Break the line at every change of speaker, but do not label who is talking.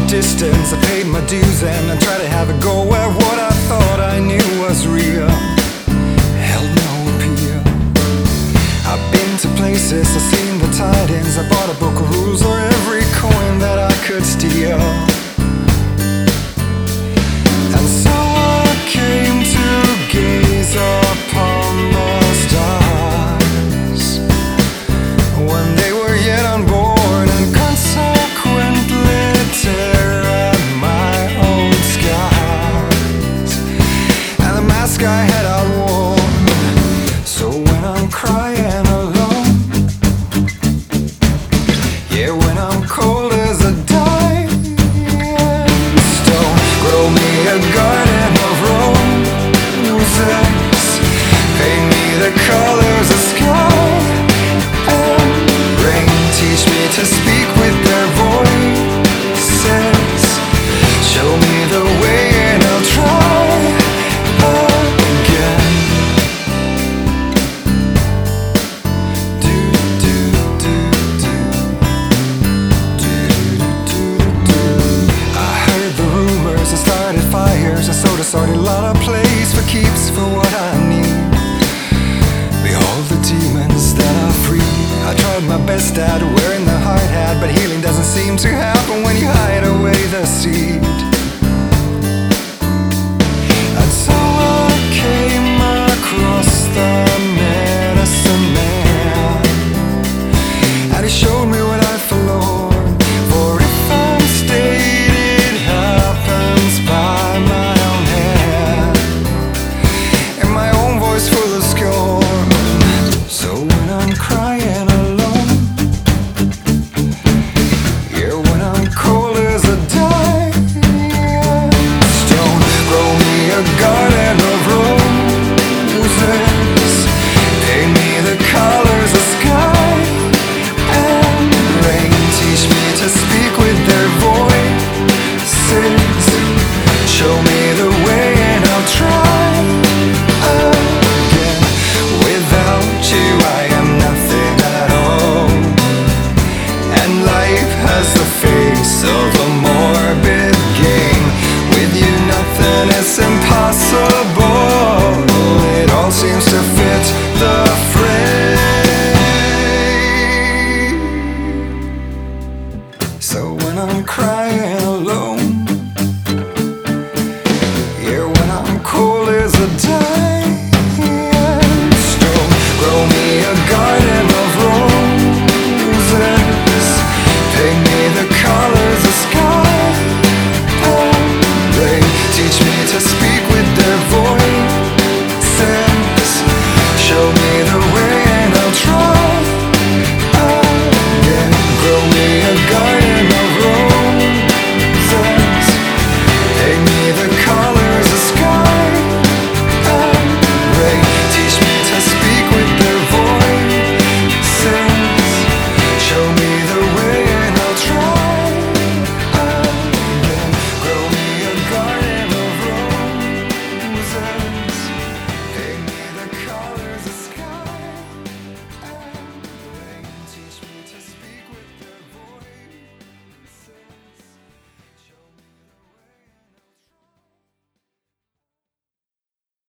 distance, I paid my dues and I tried to have a go at what I thought I knew was real. Held no appeal. I've been to places, I've seen the tidings, I bought a book of rules or every coin that I could steal. And so I came to gaze upon the stars when they were yet unborn, and consequently tear at my own scars and the mask I had outworn. So when I'm crying alone, yeah, when I'm cold as a dying stone, grow me a garden of roses, paint me the colors of sky and rain, teach me to speak with their voices, show me the way and I'll try again. Do, do, do, do. Do, do, do. I heard the rumors, I started fires, I sort of started a lot of place for keeps for what I need. Behold the demons that are free. I tried my best at wearing the hard hat, but healing doesn't seem to happen when you hide away the seed. And so I came across the medicine man, and he showed me what I'd forlorn. For if I'm stayed, it happens by my own hand, and my own voice full of scorn. So when I'm crying alone, yeah, when I'm cold as a dying stone, grow me a garden of roses, paint me the colors of sky and rain, teach me to speak with their voices, show me the way and I'll try again. Without you I am nothing at all, and life has the face of a morbid game. With you nothing is impossible, it all seems to fit the frame. So when I'm crying alone, yeah, when I'm cold as a diamond